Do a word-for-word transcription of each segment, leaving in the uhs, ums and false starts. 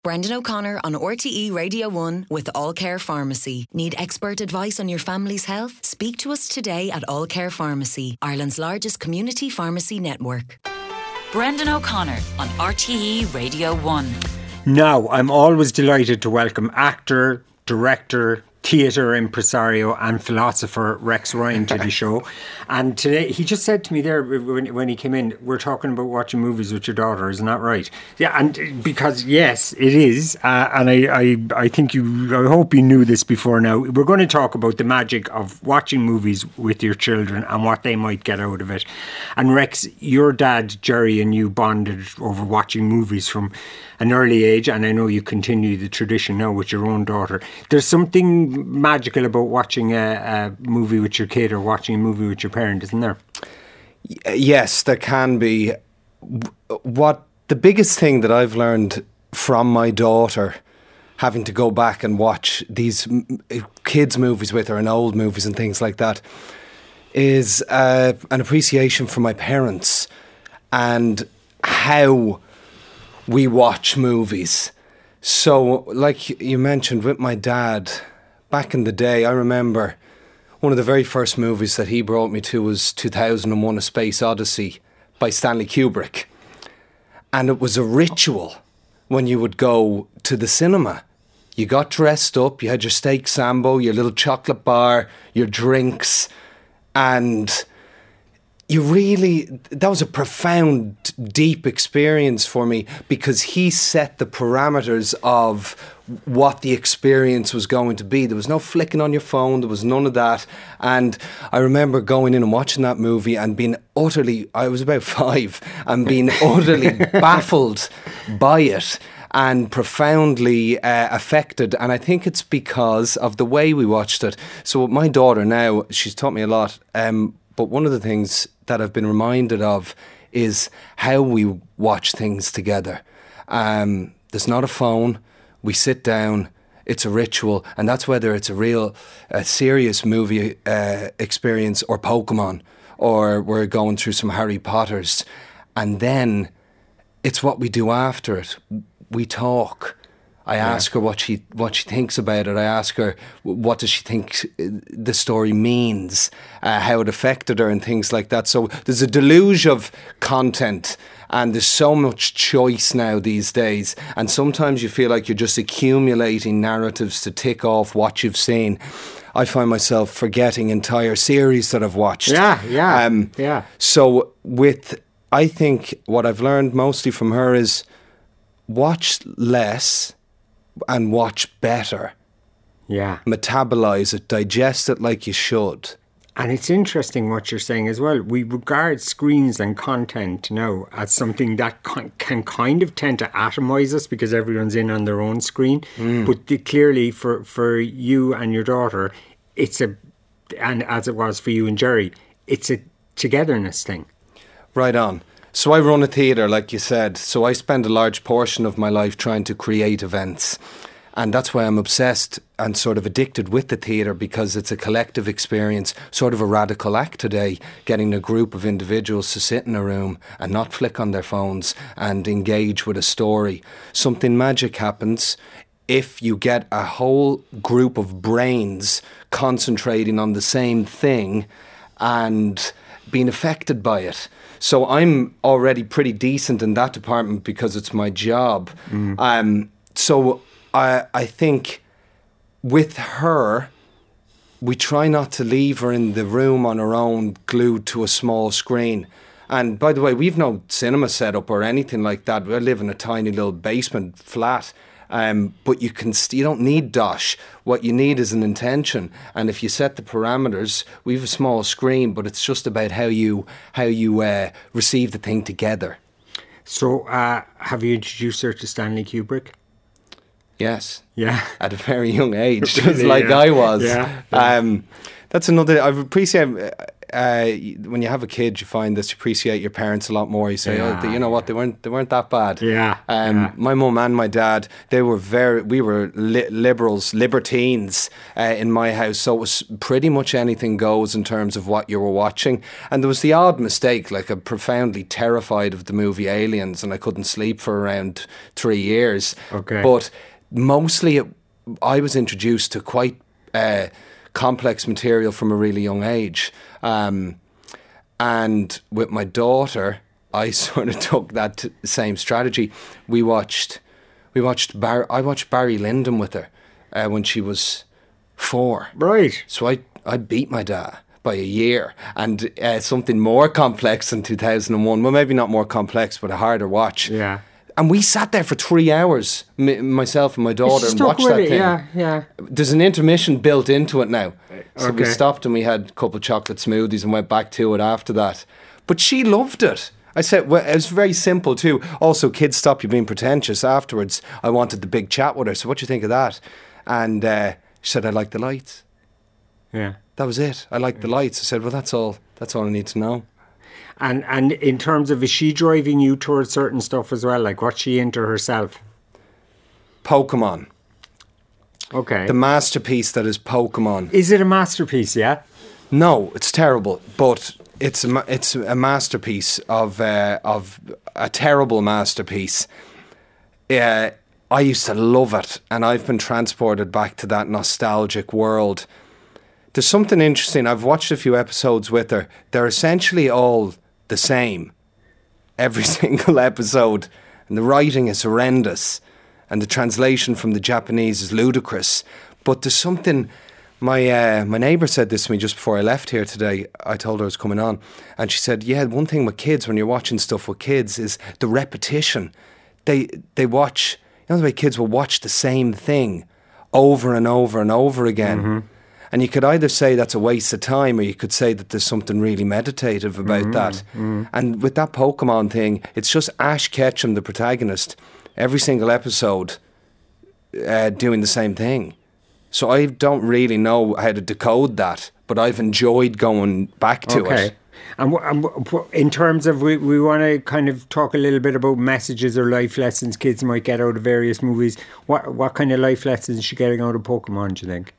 Brendan O'Connor on R T E Radio one with All Care Pharmacy. Need expert advice on your family's health? Speak to us today at All Care Pharmacy, Ireland's largest community pharmacy network. Brendan O'Connor on R T E Radio one. Now, I'm always delighted to welcome actor, director, theatre impresario and philosopher Rex Ryan to the show. And today, he just said to me there when, when he came in, we're talking about watching movies with your daughter, isn't that right? Yeah, and because, yes, it is. Uh, and I, I, I think you, I hope you knew this before now. We're going to talk about the magic of watching movies with your children and what they might get out of it. And Rex, your dad, Jerry, and you bonded over watching movies from an early age, and I know you continue the tradition now with your own daughter. There's something magical about watching a, a movie with your kid or watching a movie with your parent, isn't there? Yes, there can be. What the biggest thing that I've learned from my daughter, having to go back and watch these kids' movies with her and old movies and things like that, is uh, an appreciation for my parents and how we watch movies. So, like you mentioned with my dad, back in the day, I remember one of the very first movies that he brought me to was two thousand one: A Space Odyssey by Stanley Kubrick. And it was a ritual when you would go to the cinema. You got dressed up, you had your steak sambo, your little chocolate bar, your drinks, and you really, that was a profound, deep experience for me because he set the parameters of what the experience was going to be. There was no flicking on your phone, there was none of that. And I remember going in and watching that movie and being utterly, I was about five, and being utterly baffled by it and profoundly uh, affected. And I think it's because of the way we watched it. So my daughter now, she's taught me a lot, um, but one of the things that I've been reminded of is how we watch things together. Um, there's not a phone. We sit down. It's a ritual. And that's whether it's a real, a serious movie uh, experience or Pokemon, or we're going through some Harry Potters. And then it's what we do after it. We talk. I yeah. ask her what she what she thinks about it. I ask her what does she think the story means, uh, how it affected her, and things like that. So there's a deluge of content, and there's so much choice now these days. And sometimes you feel like you're just accumulating narratives to tick off what you've seen. I find myself forgetting entire series that I've watched. Yeah, yeah, um, yeah. So with, I think what I've learned mostly from her is watch less and watch better. Yeah. Metabolize it, digest it like you should. And it's interesting what you're saying as well. We regard screens and content now as something that can, can kind of tend to atomise us because everyone's in on their own screen. Mm. But the, clearly for, for you and your daughter, it's a, and as it was for you and Jerry, it's a togetherness thing. Right on. So I run a theatre, like you said, so I spend a large portion of my life trying to create events. And that's why I'm obsessed and sort of addicted with the theatre, because it's a collective experience, sort of a radical act today, getting a group of individuals to sit in a room and not flick on their phones and engage with a story. Something magic happens if you get a whole group of brains concentrating on the same thing and being affected by it. So I'm already pretty decent in that department because it's my job. Mm. Um, so I, I think with her, we try not to leave her in the room on her own, glued to a small screen. And by the way, we've no cinema set up or anything like that. We live in a tiny little basement flat. Um, but you can st- you don't need dosh. What you need is an intention. And if you set the parameters, we have a small screen, but it's just about how you how you uh, receive the thing together. So, uh, have you introduced her to Stanley Kubrick? Yes. Yeah. At a very young age, just like yeah. I was. Yeah. yeah. Um, that's another. I appreciate uh, when you have a kid, you find this, you appreciate your parents a lot more. You say, Yeah, oh, you know what, they weren't they weren't that bad. Yeah, Um, yeah. My mum and my dad, they were very, we were li- liberals, libertines uh, in my house. So it was pretty much anything goes in terms of what you were watching. And there was the odd mistake, like I'm profoundly terrified of the movie Aliens, and I couldn't sleep for around three years. Okay. But mostly it, I was introduced to quite uh, complex material from a really young age. Um, and with my daughter, I sort of took that t- same strategy. We watched, we watched Bar- I watched Barry Lyndon with her uh, when she was four. Right. So I, I beat my dad by a year, and uh, something more complex in two thousand one. Well, maybe not more complex, but a harder watch. Yeah. And we sat there for three hours, m- myself and my daughter, and Stuck watched with that it, thing. Yeah, yeah. There's an intermission built into it now. So we Okay. stopped and we had a couple of chocolate smoothies and went back to it after that. But she loved it. I said, well, it was very simple too. Also, kids, stop you being pretentious. Afterwards, I wanted the big chat with her. So what do you think of that? And uh, she said, I like the lights. Yeah. That was it. I like the lights. I said, well, that's all. That's all I need to know. And and in terms of, is she driving you towards certain stuff as well? Like, what's she into herself? Pokemon. Okay. The masterpiece that is Pokemon. Is it a masterpiece, yeah? No, it's terrible, but it's a, ma- it's a masterpiece of uh, of a terrible masterpiece. Uh, I used to love it, and I've been transported back to that nostalgic world. There's something interesting. I've watched a few episodes with her. They're essentially all the same, every single episode, and the writing is horrendous, and the translation from the Japanese is ludicrous. But there's something. My uh, my neighbour said this to me just before I left here today. I told her I was coming on, and she said, "Yeah, one thing with kids, when you're watching stuff with kids, is the repetition. They they watch. You know the way kids will watch the same thing over and over and over again." Mm-hmm. And you could either say that's a waste of time, or you could say that there's something really meditative about mm-hmm. that. Mm-hmm. And with that Pokemon thing, it's just Ash Ketchum, the protagonist, every single episode uh, doing the same thing. So I don't really know how to decode that, but I've enjoyed going back to okay. it. And, w- and w- in terms of, we, we want to kind of talk a little bit about messages or life lessons kids might get out of various movies. What what kind of life lessons is she getting out of Pokemon, do you think?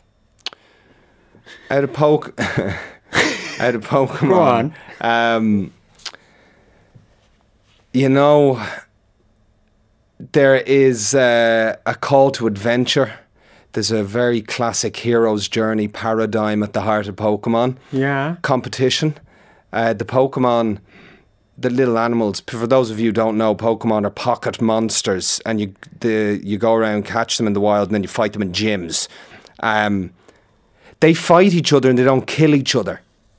Out of poke, out of Pokemon. Go on. Um, you know, there is uh, a call to adventure. There's a very classic hero's journey paradigm at the heart of Pokemon. Yeah. Competition. Uh, the Pokemon, the little animals, for those of you who don't know, Pokemon are pocket monsters, and you the you go around, catch them in the wild, and then you fight them in gyms. Um, they fight each other and they don't kill each other.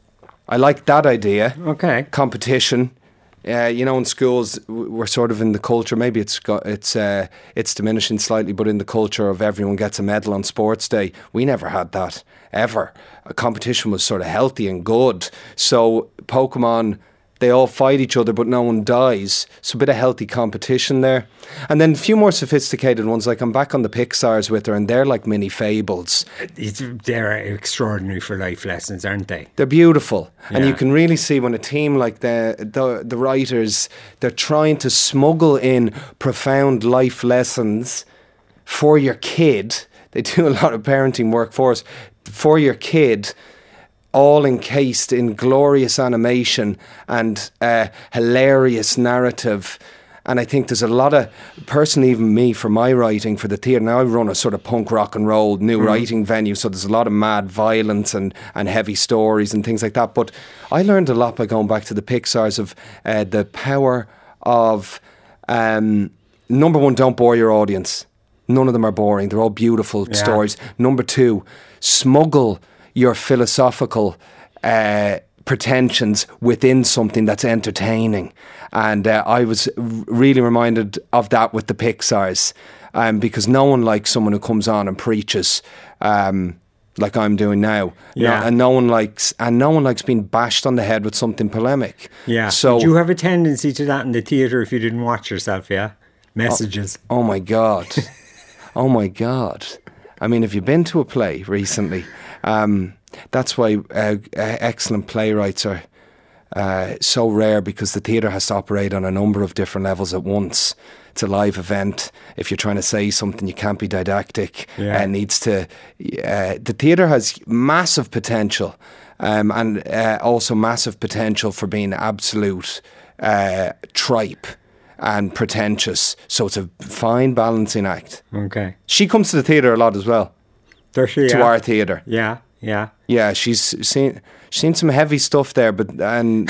I like that idea. Okay. Competition. Uh, you know, in schools, we're sort of in the culture. Maybe it's got, it's uh, it's diminishing slightly, but in the culture of everyone gets a medal on sports day, we never had that ever. A competition was sort of healthy and good. So Pokemon, they all fight each other, but no one dies. So a bit of healthy competition there. And then a few more sophisticated ones, like I'm back on the Pixars with her, and they're like mini fables. It's, they're extraordinary for life lessons, aren't they? They're beautiful. Yeah. And you can really see when a team like the, the the writers, they're trying to smuggle in profound life lessons for your kid. They do a lot of parenting work for us. For your kid, all encased in glorious animation and uh, hilarious narrative. And I think there's a lot of, personally, even me, for my writing for the theatre, now I run a sort of punk rock and roll new mm. writing venue, so there's a lot of mad violence and, and heavy stories and things like that. But I learned a lot by going back to the Pixars of uh, the power of, um, number one, don't bore your audience. None of them are boring. They're all beautiful yeah. stories. Number two, smuggle your philosophical uh, pretensions within something that's entertaining. And uh, I was r- really reminded of that with the Pixars, um, because no one likes someone who comes on and preaches um, like I'm doing now. Yeah. No, and no one likes and no one likes being bashed on the head with something polemic. Yeah. So do you have a tendency to that in the theatre if you didn't watch yourself? Yeah. Messages. Oh, oh my God. Oh my God. I mean, have you been to a play recently? Um, that's why uh, excellent playwrights are uh, so rare, because the theatre has to operate on a number of different levels at once. It's a live event. If you're trying to say something, you can't be didactic. Yeah. It needs to. Uh, the theatre has massive potential, um, and uh, also massive potential for being absolute uh, tripe and pretentious. So it's a fine balancing act. Okay. She comes to the theatre a lot as well. Does she? To yeah. our theatre. Yeah, yeah. Yeah, she's seen she's seen some heavy stuff there, but and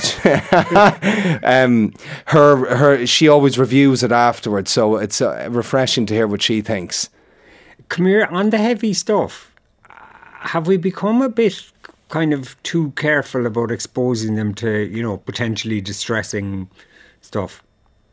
um, her her she always reviews it afterwards, so it's uh, refreshing to hear what she thinks. Come here, on the heavy stuff, have we become a bit kind of too careful about exposing them to, you know, potentially distressing stuff?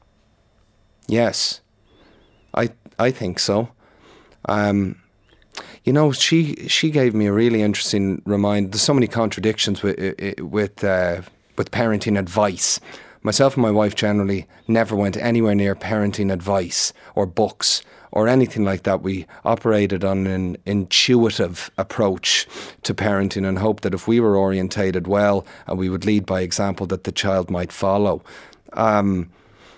Yes, I I think so. Um, you know, she she gave me a really interesting reminder. There's so many contradictions with with uh, with parenting advice. Myself and my wife generally never went anywhere near parenting advice or books or anything like that. We operated on an intuitive approach to parenting and hoped that if we were orientated well and we would lead by example, that the child might follow. Um,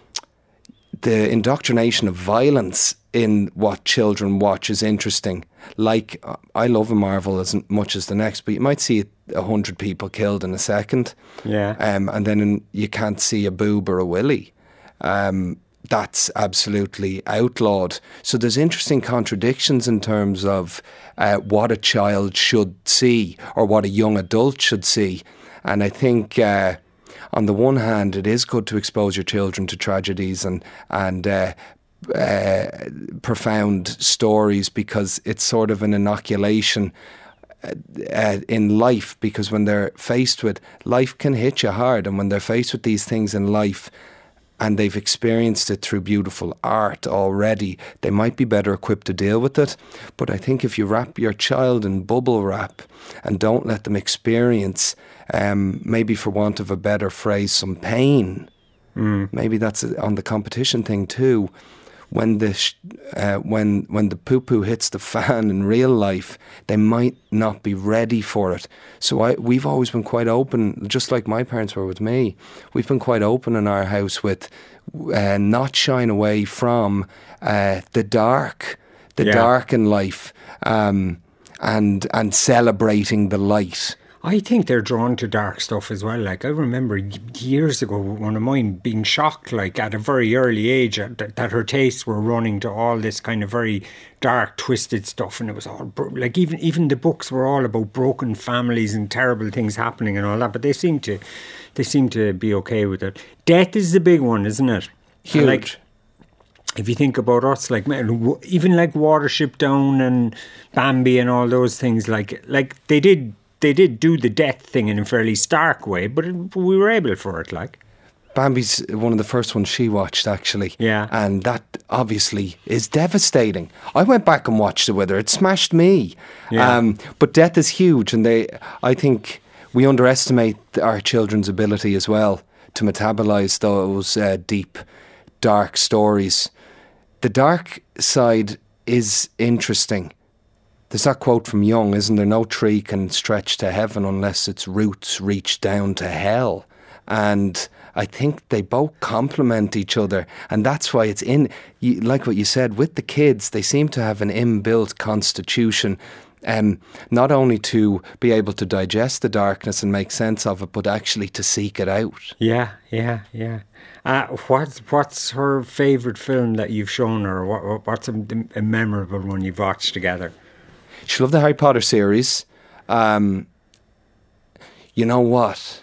the indoctrination of violence in what children watch is interesting. Like, I love a Marvel as much as the next, but you might see a hundred people killed in a second. Yeah. Um, and then in, you can't see a boob or a willy. Um, that's absolutely outlawed. So there's interesting contradictions in terms of uh, what a child should see or what a young adult should see. And I think uh, on the one hand, it is good to expose your children to tragedies and, and uh, uh, profound stories, because it's sort of an inoculation uh, in life, because when they're faced with, life can hit you hard, and when they're faced with these things in life, and they've experienced it through beautiful art already, they might be better equipped to deal with it. But I think if you wrap your child in bubble wrap and don't let them experience, um, maybe for want of a better phrase, some pain, mm. maybe that's on the competition thing too. When the sh- uh, when when the poo poo hits the fan in real life, they might not be ready for it. So I we've always been quite open, just like my parents were with me. We've been quite open in our house with uh, not shying away from uh, the dark, the yeah. dark in life, um, and and celebrating the light. I think they're drawn to dark stuff as well. Like, I remember years ago, one of mine being shocked, like at a very early age, that, that her tastes were running to all this kind of very dark, twisted stuff, and it was all bro- like even even the books were all about broken families and terrible things happening and all that. But they seem to they seem to be okay with it. Death is the big one, isn't it? Huge. Like, if you think about us, like even like Watership Down and Bambi and all those things, like like they did. They did do the death thing in a fairly stark way, but it, we were able for it, like. Bambi's one of the first ones she watched, actually. Yeah. And that obviously is devastating. I went back and watched it with her. It smashed me. Yeah. Um, but death is huge, and they, I think we underestimate our children's ability as well to metabolise those uh, deep, dark stories. The dark side is interesting. There's that quote from Jung, isn't there? No tree can stretch to heaven unless its roots reach down to hell. And I think they both complement each other. And that's why it's in, like what you said, with the kids, they seem to have an inbuilt constitution, um, not only to be able to digest the darkness and make sense of it, but actually to seek it out. Yeah, yeah, yeah. Uh, what's, what's her favourite film that you've shown her? What, what's a, a memorable one you've watched together? She loved the Harry Potter series. Um, you know what?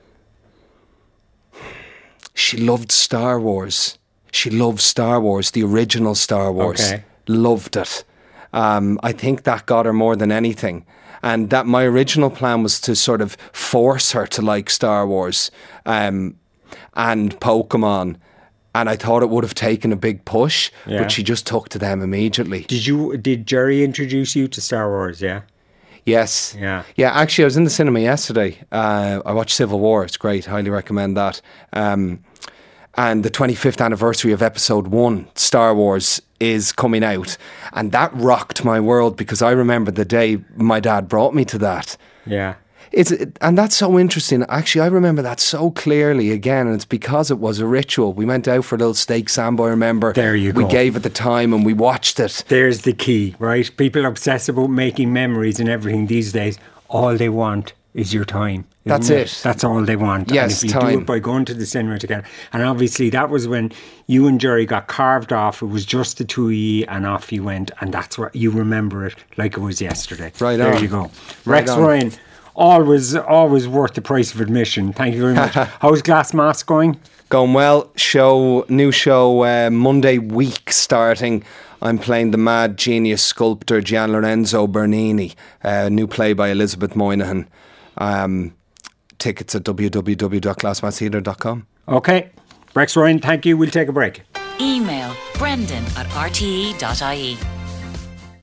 She loved Star Wars. She loved Star Wars, the original Star Wars. Okay. Loved it. Um, I think that got her more than anything. And that my original plan was to sort of force her to like Star Wars um, and Pokemon. And I thought it would have taken a big push, yeah. but she just took to them immediately. Did you? Did Jerry introduce you to Star Wars? Yeah. Yes. Yeah. Yeah. Actually, I was in the cinema yesterday. Uh, I watched Civil War. It's great. Highly recommend that. Um, and the twenty-fifth anniversary of Episode One, Star Wars, is coming out, and that rocked my world because I remember the day my dad brought me to that. Yeah. It's, and that's so interesting. Actually, I remember that so clearly again, and it's because it was a ritual. We went out for a little steak sambo, I remember. There you go. We gave it the time and we watched it. There's the key, right? People obsess about making memories and everything these days. All they want is your time. That's it? it. That's all they want. Yes, and if you time. do it by going to the cinema together. And obviously that was when you and Jerry got carved off. It was just the two of you and off you went. And that's what you remember it like it was yesterday. Right there on. you go. Right Rex on. Ryan, always, always worth the price of admission. Thank you very much. How's Glass Mask going? Going well. Show, new show uh, Monday week starting. I'm playing the mad genius sculptor Gian Lorenzo Bernini. Uh, new play by Elizabeth Moynihan. Um, tickets at w w w dot glass mask theatre dot com. Okay. Rex Ryan, thank you. We'll take a break. Email brendan at r t e dot i e.